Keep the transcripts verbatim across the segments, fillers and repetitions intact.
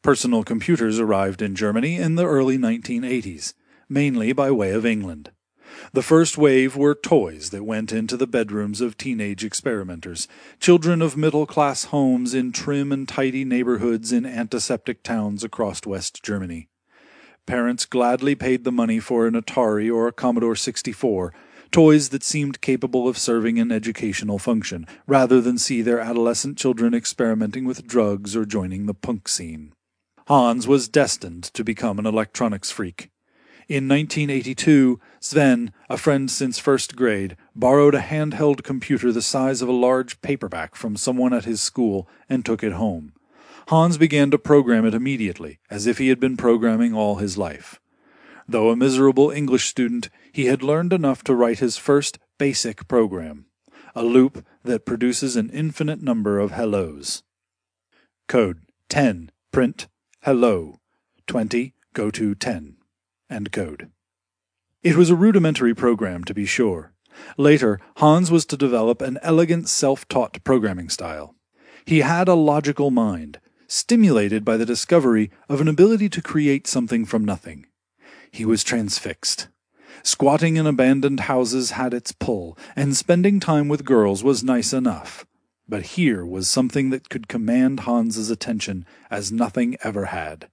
Personal computers arrived in Germany in the early nineteen eighties, mainly by way of England. The first wave were toys that went into the bedrooms of teenage experimenters, children of middle-class homes in trim and tidy neighborhoods in antiseptic towns across West Germany. Parents gladly paid the money for an Atari or a Commodore sixty-four, toys that seemed capable of serving an educational function, rather than see their adolescent children experimenting with drugs or joining the punk scene. Hans was destined to become an electronics freak. In nineteen eighty-two, Sven, a friend since first grade, borrowed a handheld computer the size of a large paperback from someone at his school and took it home. Hans began to program it immediately, as if he had been programming all his life. Though a miserable English student, he had learned enough to write his first basic program, a loop that produces an infinite number of hellos. Code ten, print, hello. twenty, go to ten. End code. It was a rudimentary program, to be sure. Later, Hans was to develop an elegant self-taught programming style. He had a logical mind, stimulated by the discovery of an ability to create something from nothing. He was transfixed. Squatting in abandoned houses had its pull, and spending time with girls was nice enough. But here was something that could command Hans's attention as nothing ever had.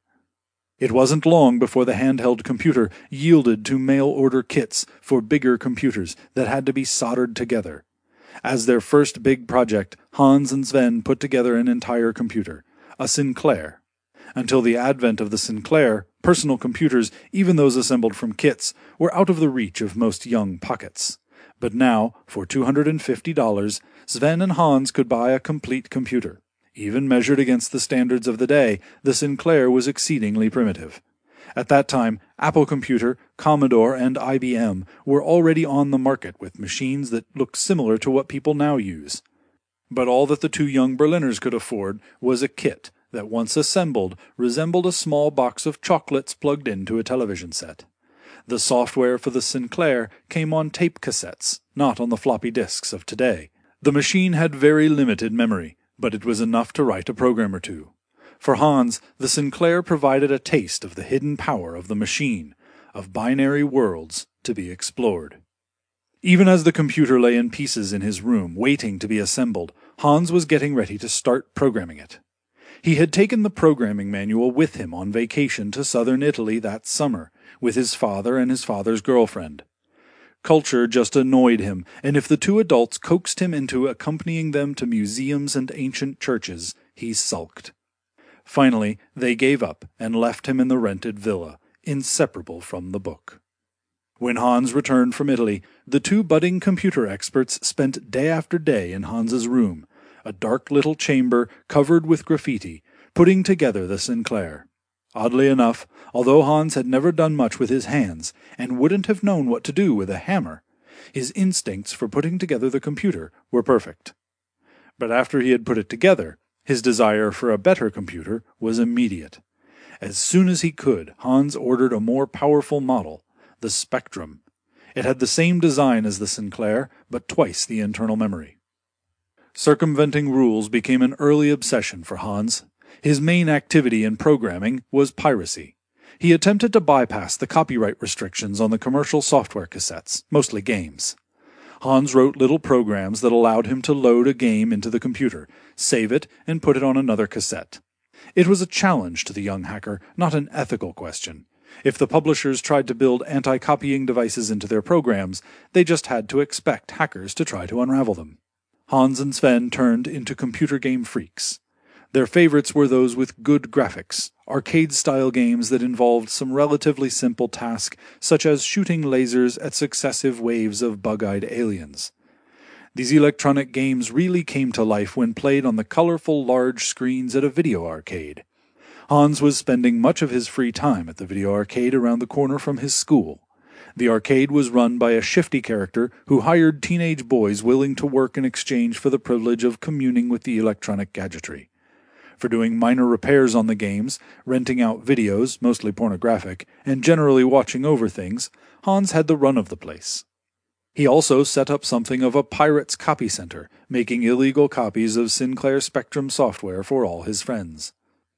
It wasn't long before the handheld computer yielded to mail-order kits for bigger computers that had to be soldered together. As their first big project, Hans and Sven put together an entire computer, a Sinclair. Until the advent of the Sinclair, personal computers, even those assembled from kits, were out of the reach of most young pockets. But now, for two hundred fifty dollars, Sven and Hans could buy a complete computer. Even measured against the standards of the day, the Sinclair was exceedingly primitive. At that time, Apple Computer, Commodore, and I B M were already on the market with machines that looked similar to what people now use. But all that the two young Berliners could afford was a kit that, once assembled, resembled a small box of chocolates plugged into a television set. The software for the Sinclair came on tape cassettes, not on the floppy disks of today. The machine had very limited memory, but it was enough to write a program or two. For Hans, the Sinclair provided a taste of the hidden power of the machine, of binary worlds to be explored. Even as the computer lay in pieces in his room, waiting to be assembled, Hans was getting ready to start programming it. He had taken the programming manual with him on vacation to southern Italy that summer, with his father and his father's girlfriend. Culture just annoyed him, and if the two adults coaxed him into accompanying them to museums and ancient churches, he sulked. Finally, they gave up and left him in the rented villa, inseparable from the book. When Hans returned from Italy, the two budding computer experts spent day after day in Hans's room, a dark little chamber covered with graffiti, putting together the Sinclair. Oddly enough, although Hans had never done much with his hands, and wouldn't have known what to do with a hammer, his instincts for putting together the computer were perfect. But after he had put it together, his desire for a better computer was immediate. As soon as he could, Hans ordered a more powerful model, the Spectrum. It had the same design as the Sinclair, but twice the internal memory. Circumventing rules became an early obsession for Hans. His main activity in programming was piracy. He attempted to bypass the copyright restrictions on the commercial software cassettes, mostly games. Hans wrote little programs that allowed him to load a game into the computer, save it, and put it on another cassette. It was a challenge to the young hacker, not an ethical question. If the publishers tried to build anti-copying devices into their programs, they just had to expect hackers to try to unravel them. Hans and Sven turned into computer game freaks. Their favorites were those with good graphics, arcade-style games that involved some relatively simple task, such as shooting lasers at successive waves of bug-eyed aliens. These electronic games really came to life when played on the colorful large screens at a video arcade. Hans was spending much of his free time at the video arcade around the corner from his school. The arcade was run by a shifty character who hired teenage boys willing to work in exchange for the privilege of communing with the electronic gadgetry. For doing minor repairs on the games, renting out videos, mostly pornographic, and generally watching over things, Hans had the run of the place. He also set up something of a pirate's copy center, making illegal copies of Sinclair Spectrum software for all his friends.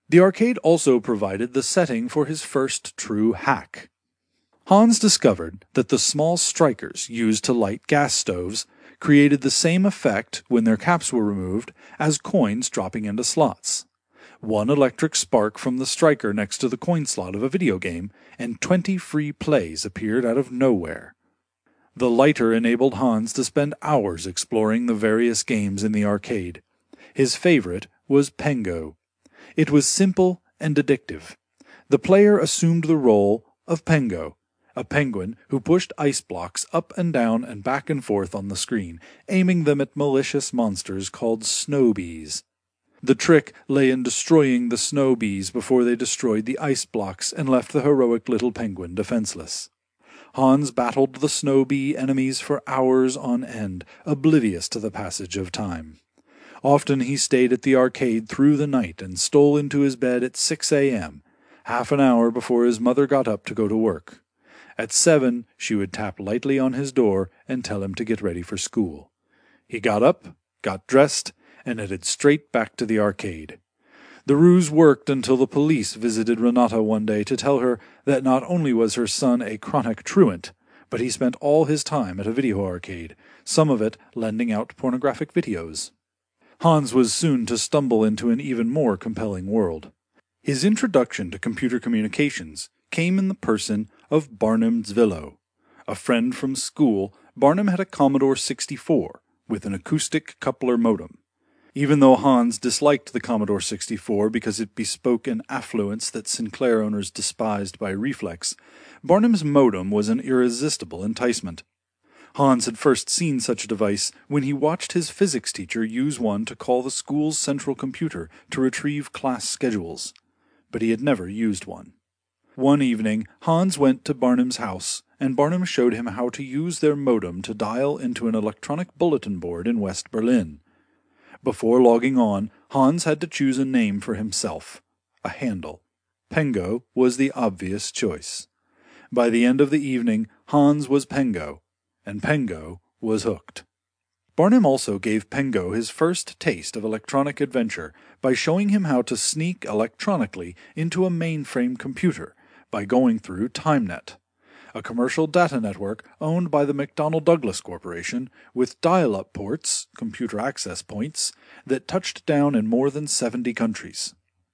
The arcade also provided the setting for his first true hack. Hans discovered that the small strikers used to light gas stoves created the same effect when their caps were removed as coins dropping into slots. One electric spark from the striker next to the coin slot of a video game, and twenty free plays appeared out of nowhere. The lighter enabled Hans to spend hours exploring the various games in the arcade. His favorite was Pengo. It was simple and addictive. The player assumed the role of Pengo, a penguin who pushed ice blocks up and down and back and forth on the screen, aiming them at malicious monsters called snow bees. The trick lay in destroying the snow bees before they destroyed the ice blocks and left the heroic little penguin defenseless. Hans battled the snow bee enemies for hours on end, oblivious to the passage of time. Often he stayed at the arcade through the night and stole into his bed at six a.m., half an hour before his mother got up to go to work. At seven, she would tap lightly on his door and tell him to get ready for school. He got up, got dressed, and headed straight back to the arcade. The ruse worked until the police visited Renata one day to tell her that not only was her son a chronic truant, but he spent all his time at a video arcade, some of it lending out pornographic videos. Hans was soon to stumble into an even more compelling world. His introduction to computer communications came in the person of Barnum Zwillow. A friend from school, Barnum had a Commodore sixty-four with an acoustic coupler modem. Even though Hans disliked the Commodore sixty-four because it bespoke an affluence that Sinclair owners despised by reflex, Barnum's modem was an irresistible enticement. Hans had first seen such a device when he watched his physics teacher use one to call the school's central computer to retrieve class schedules, but he had never used one. One evening, Hans went to Barnum's house, and Barnum showed him how to use their modem to dial into an electronic bulletin board in West Berlin. Before logging on, Hans had to choose a name for himself, a handle. Pengo was the obvious choice. By the end of the evening, Hans was Pengo, and Pengo was hooked. Barnum also gave Pengo his first taste of electronic adventure by showing him how to sneak electronically into a mainframe computer by going through TimeNet, a commercial data network owned by the McDonnell Douglas Corporation with dial-up ports, computer access points, that touched down in more than seventy countries.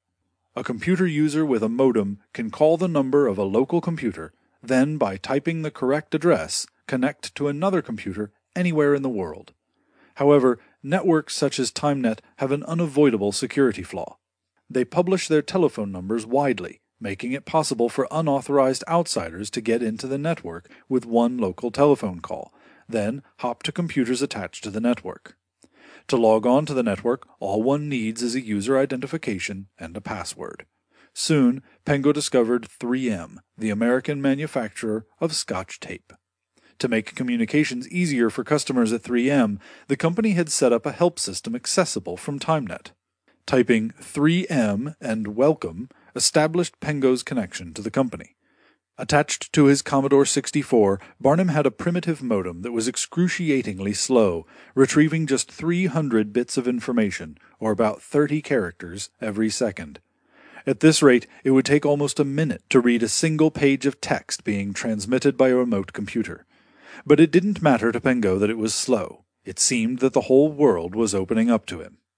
A computer user with a modem can call the number of a local computer, then by typing the correct address, connect to another computer anywhere in the world. However, networks such as TimeNet have an unavoidable security flaw. They publish their telephone numbers widely, making it possible for unauthorized outsiders to get into the network with one local telephone call, then hop to computers attached to the network. To log on to the network, all one needs is a user identification and a password. Soon, Pengo discovered three M, the American manufacturer of Scotch tape. To make communications easier for customers at three M, the company had set up a help system accessible from TimeNet. Typing three M and welcome established Pengo's connection to the company. Attached to his Commodore sixty-four, Barnum had a primitive modem that was excruciatingly slow, retrieving just three hundred bits of information, or about thirty characters, every second. At this rate, it would take almost a minute to read a single page of text being transmitted by a remote computer. But it didn't matter to Pengo that it was slow. It seemed that the whole world was opening up to him.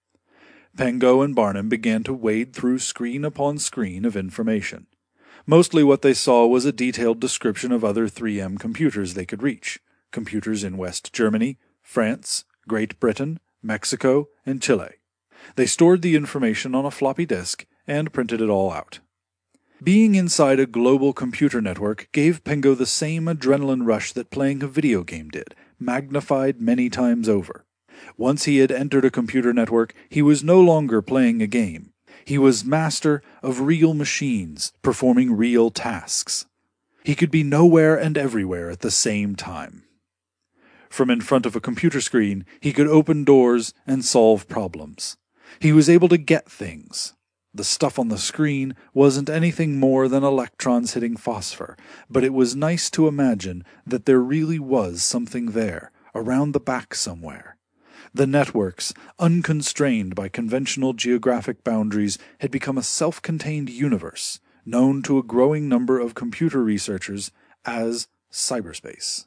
Pengo and Barnum began to wade through screen upon screen of information. Mostly what they saw was a detailed description of other three M computers they could reach, computers in West Germany, France, Great Britain, Mexico, and Chile. They stored the information on a floppy disk and printed it all out. Being inside a global computer network gave Pengo the same adrenaline rush that playing a video game did, magnified many times over. Once he had entered a computer network, he was no longer playing a game. He was master of real machines, performing real tasks. He could be nowhere and everywhere at the same time. From in front of a computer screen, he could open doors and solve problems. He was able to get things. The stuff on the screen wasn't anything more than electrons hitting phosphor, but it was nice to imagine that there really was something there, around the back somewhere. The networks, unconstrained by conventional geographic boundaries, had become a self-contained universe, known to a growing number of computer researchers as cyberspace.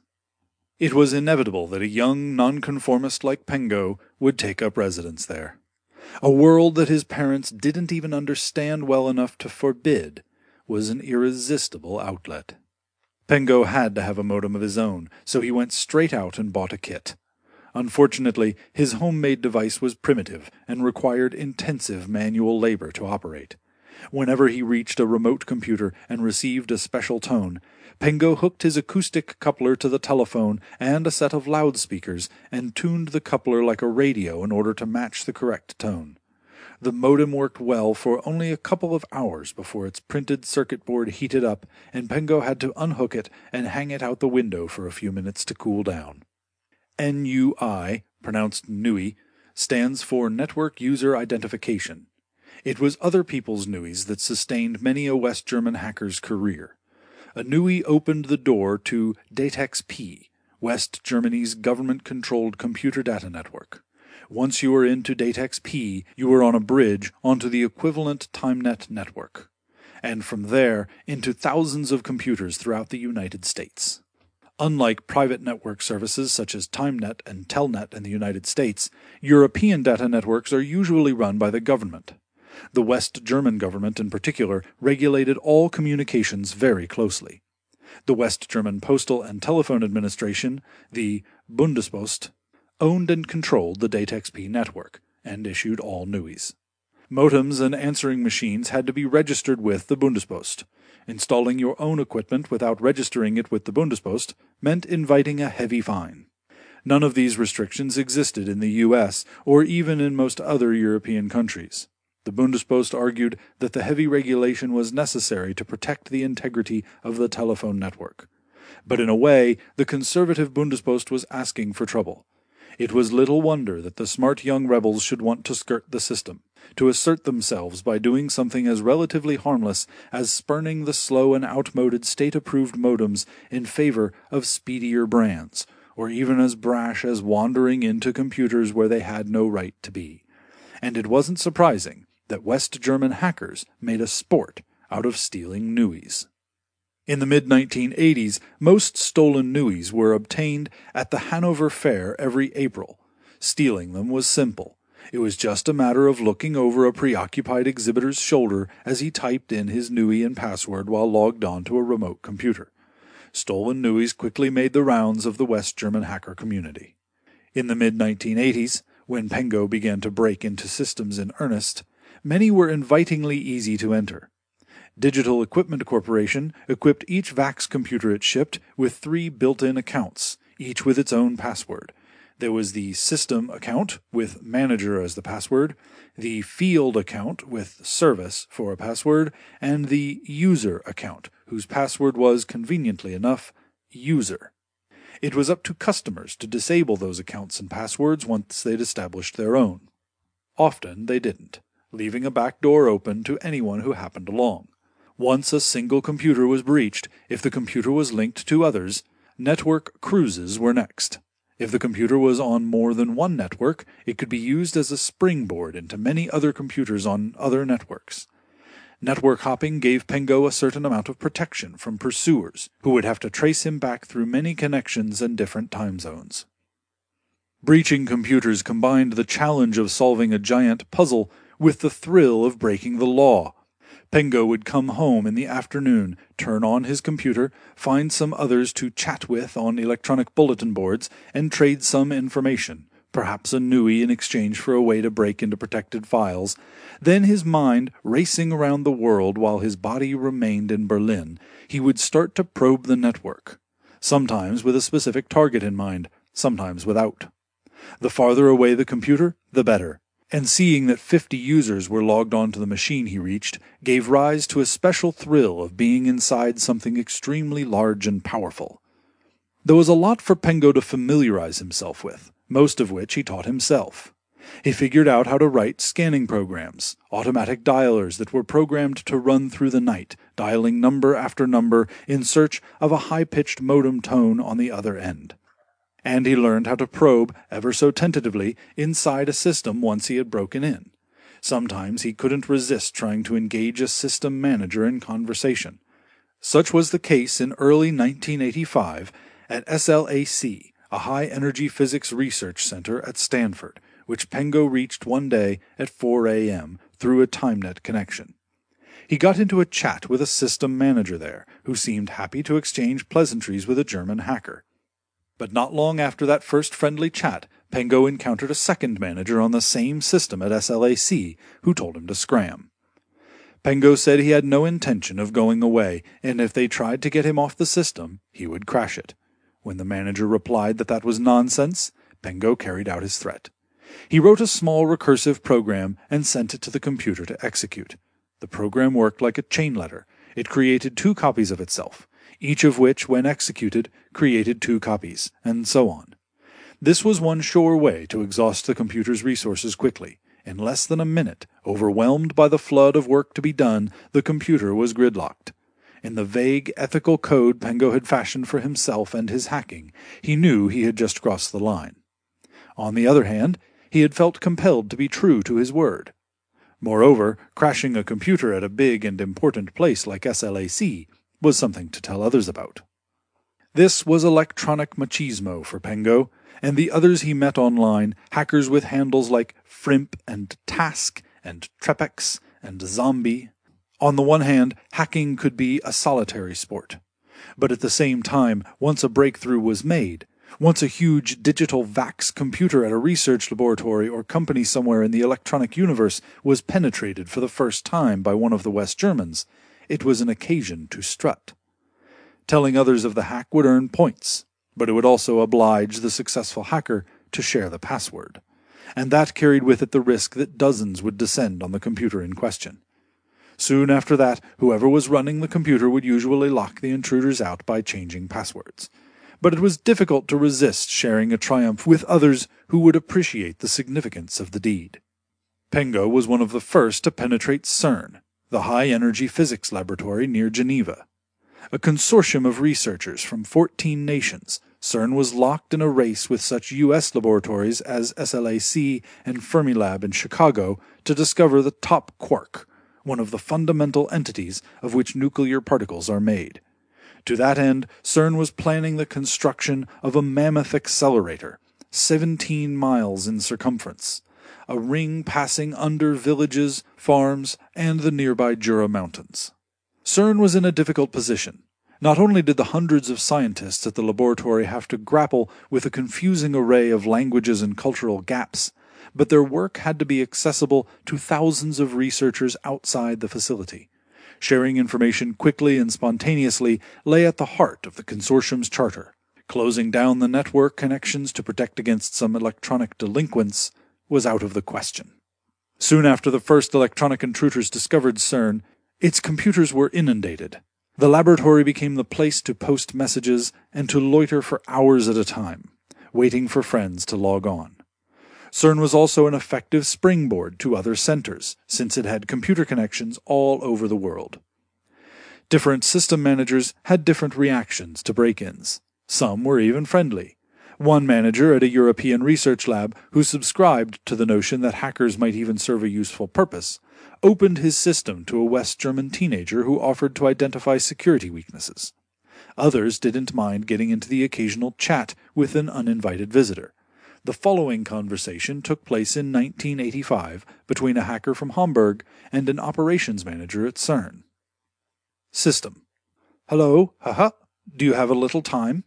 It was inevitable that a young nonconformist like Pengo would take up residence there. A world that his parents didn't even understand well enough to forbid was an irresistible outlet. Pengo had to have a modem of his own, so he went straight out and bought a kit. Unfortunately, his homemade device was primitive and required intensive manual labor to operate. Whenever he reached a remote computer and received a special tone, Pengo hooked his acoustic coupler to the telephone and a set of loudspeakers and tuned the coupler like a radio in order to match the correct tone. The modem worked well for only a couple of hours before its printed circuit board heated up, and Pengo had to unhook it and hang it out the window for a few minutes to cool down. N U I, pronounced N U I, stands for Network User Identification. It was other people's N U Is that sustained many a West German hacker's career. A N U I opened the door to Datex-P, West Germany's government-controlled computer data network. Once you were into Datex-P, you were on a bridge onto the equivalent TimeNet network, and from there into thousands of computers throughout the United States. Unlike private network services such as TimeNet and Telnet in the United States, European data networks are usually run by the government. The West German government in particular regulated all communications very closely. The West German Postal and Telephone Administration, the Bundespost, owned and controlled the Datex-P network, and issued all N U Is. Modems and answering machines had to be registered with the Bundespost. Installing your own equipment without registering it with the Bundespost meant inviting a heavy fine. None of these restrictions existed in the U S or even in most other European countries. The Bundespost argued that the heavy regulation was necessary to protect the integrity of the telephone network. But in a way, the conservative Bundespost was asking for trouble. It was little wonder that the smart young rebels should want to skirt the system, to assert themselves by doing something as relatively harmless as spurning the slow and outmoded state-approved modems in favor of speedier brands, or even as brash as wandering into computers where they had no right to be. And it wasn't surprising that West German hackers made a sport out of stealing N U Is. In the mid nineteen eighties, most stolen N U Is were obtained at the Hanover Fair every April. Stealing them was simple. It was just a matter of looking over a preoccupied exhibitor's shoulder as he typed in his N U I and password while logged on to a remote computer. Stolen N U Is quickly made the rounds of the West German hacker community. In the mid nineteen eighties, when Pengo began to break into systems in earnest, many were invitingly easy to enter. Digital Equipment Corporation equipped each VAX computer it shipped with three built-in accounts, each with its own password. There was the System account, with Manager as the password, the Field account, with Service for a password, and the User account, whose password was, conveniently enough, User. It was up to customers to disable those accounts and passwords once they'd established their own. Often they didn't, leaving a back door open to anyone who happened along. Once a single computer was breached, if the computer was linked to others, network cruises were next. If the computer was on more than one network, it could be used as a springboard into many other computers on other networks. Network hopping gave Pengo a certain amount of protection from pursuers, who would have to trace him back through many connections and different time zones. Breaching computers combined the challenge of solving a giant puzzle with the thrill of breaking the law. Pengo would come home in the afternoon, turn on his computer, find some others to chat with on electronic bulletin boards, and trade some information, perhaps a N U I in exchange for a way to break into protected files. Then, his mind racing around the world while his body remained in Berlin, he would start to probe the network, sometimes with a specific target in mind, sometimes without. The farther away the computer, the better. And seeing that fifty users were logged onto the machine he reached gave rise to a special thrill of being inside something extremely large and powerful. There was a lot for Pengo to familiarize himself with, most of which he taught himself. He figured out how to write scanning programs, automatic dialers that were programmed to run through the night, dialing number after number in search of a high-pitched modem tone on the other end. And he learned how to probe, ever so tentatively, inside a system once he had broken in. Sometimes he couldn't resist trying to engage a system manager in conversation. Such was the case in early nineteen eighty-five at S L A C, a high-energy physics research center at Stanford, which Pengo reached one day at four a m through a TimeNet connection. He got into a chat with a system manager there, who seemed happy to exchange pleasantries with a German hacker. But not long after that first friendly chat, Pengo encountered a second manager on the same system at S L A C, who told him to scram. Pengo said he had no intention of going away, and if they tried to get him off the system, he would crash it. When the manager replied that that was nonsense, Pengo carried out his threat. He wrote a small recursive program and sent it to the computer to execute. The program worked like a chain letter. It created two copies of itself, each of which, when executed, created two copies, and so on. This was one sure way to exhaust the computer's resources quickly. In less than a minute, overwhelmed by the flood of work to be done, the computer was gridlocked. In the vague ethical code Pengo had fashioned for himself and his hacking, he knew he had just crossed the line. On the other hand, he had felt compelled to be true to his word. Moreover, crashing a computer at a big and important place like S L A C was something to tell others about. This was electronic machismo for Pengo, and the others he met online, hackers with handles like Frimp and Task and Trepex and Zombie. On the one hand, hacking could be a solitary sport. But at the same time, once a breakthrough was made, once a huge digital VAX computer at a research laboratory or company somewhere in the electronic universe was penetrated for the first time by one of the West Germans, it was an occasion to strut. Telling others of the hack would earn points, but it would also oblige the successful hacker to share the password. And that carried with it the risk that dozens would descend on the computer in question. Soon after that, whoever was running the computer would usually lock the intruders out by changing passwords. But it was difficult to resist sharing a triumph with others who would appreciate the significance of the deed. Pengo was one of the first to penetrate CERN, the high-energy physics laboratory near Geneva. A consortium of researchers from fourteen nations, CERN was locked in a race with such U S laboratories as S L A C and Fermilab in Chicago to discover the top quark, one of the fundamental entities of which nuclear particles are made. To that end, CERN was planning the construction of a mammoth accelerator, seventeen miles in circumference, a ring passing under villages, farms, and the nearby Jura Mountains. CERN was in a difficult position. Not only did the hundreds of scientists at the laboratory have to grapple with a confusing array of languages and cultural gaps, but their work had to be accessible to thousands of researchers outside the facility. Sharing information quickly and spontaneously lay at the heart of the consortium's charter. Closing down the network connections to protect against some electronic delinquents was out of the question. Soon after the first electronic intruders discovered CERN, its computers were inundated. The laboratory became the place to post messages and to loiter for hours at a time, waiting for friends to log on. CERN was also an effective springboard to other centers, since it had computer connections all over the world. Different system managers had different reactions to break-ins. Some were even friendly. One manager at a European research lab, who subscribed to the notion that hackers might even serve a useful purpose, opened his system to a West German teenager who offered to identify security weaknesses. Others didn't mind getting into the occasional chat with an uninvited visitor. The following conversation took place in nineteen eighty-five between a hacker from Hamburg and an operations manager at CERN. System: Hello, haha, do you have a little time?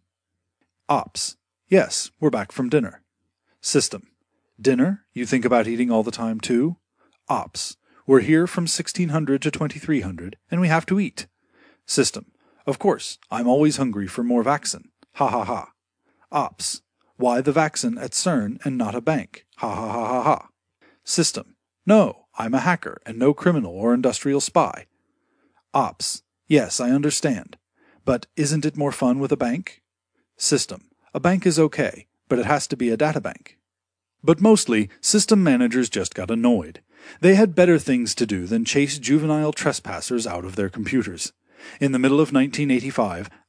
Ops: Yes, we're back from dinner. System: Dinner? You think about eating all the time too? Ops: We're here from sixteen hundred to twenty-three hundred, and we have to eat. System: Of course, I'm always hungry for more vaccine. Ha ha ha. Ops: Why the vaccine at CERN and not a bank? Ha ha ha ha ha. System: No, I'm a hacker and no criminal or industrial spy. Ops: Yes, I understand. But isn't it more fun with a bank? System: A bank is okay, but it has to be a data bank. But mostly, system managers just got annoyed. They had better things to do than chase juvenile trespassers out of their computers. In the middle of nineteen eighty-five,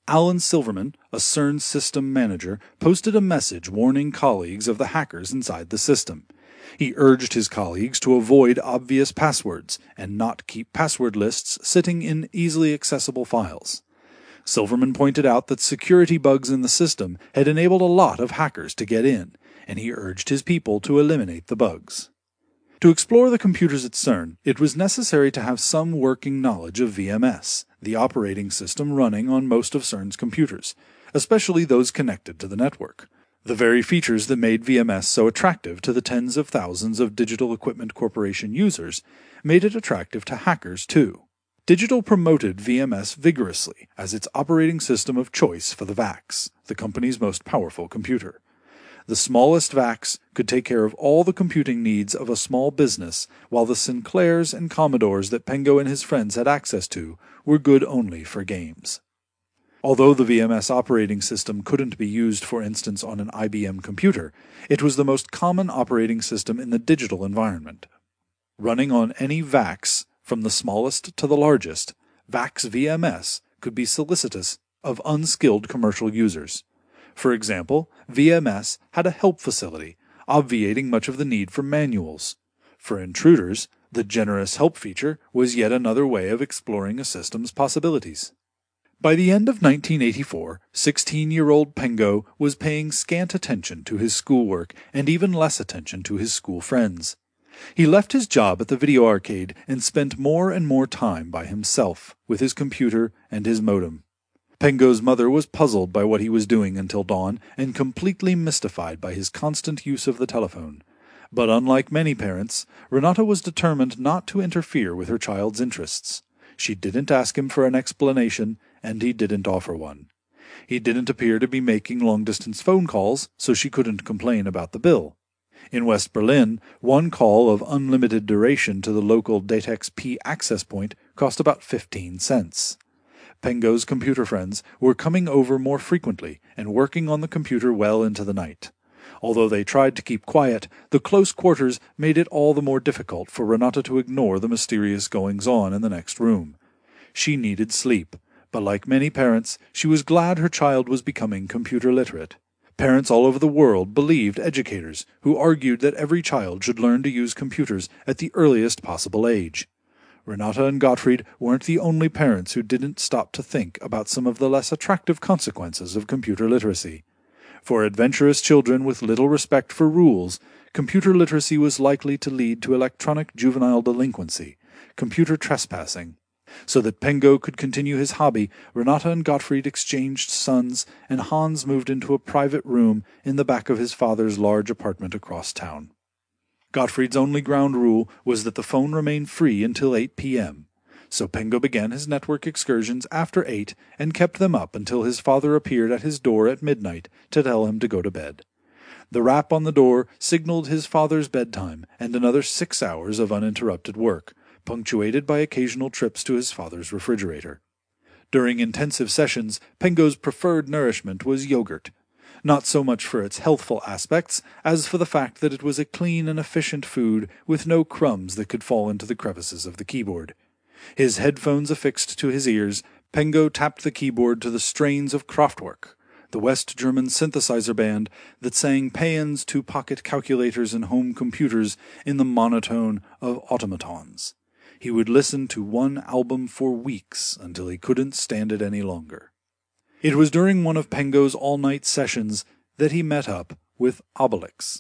Alan Silverman, a CERN system manager, posted a message warning colleagues of the hackers inside the system. He urged his colleagues to avoid obvious passwords and not keep password lists sitting in easily accessible files. Silverman pointed out that security bugs in the system had enabled a lot of hackers to get in, and he urged his people to eliminate the bugs. To explore the computers at CERN, it was necessary to have some working knowledge of V M S, the operating system running on most of CERN's computers, especially those connected to the network. The very features that made V M S so attractive to the tens of thousands of Digital Equipment Corporation users made it attractive to hackers too. Digital promoted V M S vigorously as its operating system of choice for the VAX, the company's most powerful computer. The smallest VAX could take care of all the computing needs of a small business, while the Sinclairs and Commodores that Pengo and his friends had access to were good only for games. Although the V M S operating system couldn't be used, for instance, on an I B M computer, it was the most common operating system in the digital environment. Running on any VAX, from the smallest to the largest, VAX V M S could be solicitous of unskilled commercial users. For example, V M S had a help facility, obviating much of the need for manuals. For intruders, the generous help feature was yet another way of exploring a system's possibilities. By the end of nineteen eighty-four, sixteen-year-old Pengo was paying scant attention to his schoolwork and even less attention to his school friends. He left his job at the video arcade and spent more and more time by himself, with his computer and his modem. Pengo's mother was puzzled by what he was doing until dawn and completely mystified by his constant use of the telephone. But unlike many parents, Renata was determined not to interfere with her child's interests. She didn't ask him for an explanation, and he didn't offer one. He didn't appear to be making long-distance phone calls, so she couldn't complain about the bill. In West Berlin, one call of unlimited duration to the local Datex P access point cost about fifteen cents. Pengo's computer friends were coming over more frequently and working on the computer well into the night. Although they tried to keep quiet, the close quarters made it all the more difficult for Renata to ignore the mysterious goings-on in the next room. She needed sleep, but like many parents, she was glad her child was becoming computer literate. Parents all over the world believed educators who argued that every child should learn to use computers at the earliest possible age. Renata and Gottfried weren't the only parents who didn't stop to think about some of the less attractive consequences of computer literacy. For adventurous children with little respect for rules, computer literacy was likely to lead to electronic juvenile delinquency, computer trespassing. So that Pengo could continue his hobby, Renata and Gottfried exchanged sons, and Hans moved into a private room in the back of his father's large apartment across town. Gottfried's only ground rule was that the phone remain free until eight p.m., so Pengo began his network excursions after eight and kept them up until his father appeared at his door at midnight to tell him to go to bed. The rap on the door signaled his father's bedtime and another six hours of uninterrupted work, punctuated by occasional trips to his father's refrigerator. During intensive sessions, Pengo's preferred nourishment was yogurt, not so much for its healthful aspects as for the fact that it was a clean and efficient food with no crumbs that could fall into the crevices of the keyboard. His headphones affixed to his ears, Pengo tapped the keyboard to the strains of Kraftwerk, the West German synthesizer band that sang paeans to pocket calculators and home computers in the monotone of automatons. He would listen to one album for weeks until he couldn't stand it any longer. It was during one of Pengo's all-night sessions that he met up with Obelix.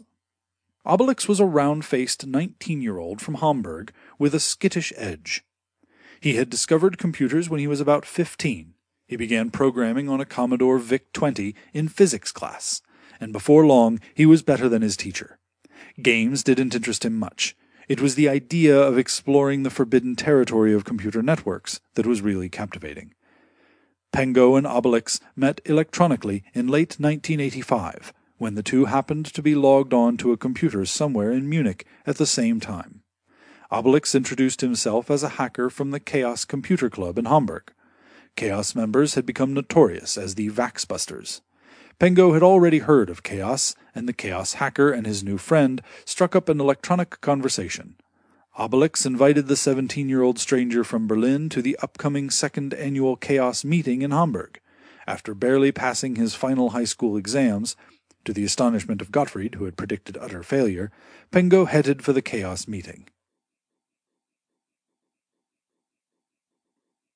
Obelix was a round-faced nineteen-year-old from Hamburg with a skittish edge. He had discovered computers when he was about fifteen. He began programming on a Commodore V I C twenty in physics class, and before long he was better than his teacher. Games didn't interest him much. It was the idea of exploring the forbidden territory of computer networks that was really captivating. Pengo and Obelix met electronically in late nineteen eighty-five, when the two happened to be logged on to a computer somewhere in Munich at the same time. Obelix introduced himself as a hacker from the Chaos Computer Club in Hamburg. Chaos members had become notorious as the Vaxbusters. Pengo had already heard of Chaos, and the Chaos hacker and his new friend struck up an electronic conversation. Obelix invited the seventeen-year-old stranger from Berlin to the upcoming second annual Chaos meeting in Hamburg. After barely passing his final high school exams, to the astonishment of Gottfried, who had predicted utter failure, Pengo headed for the Chaos meeting.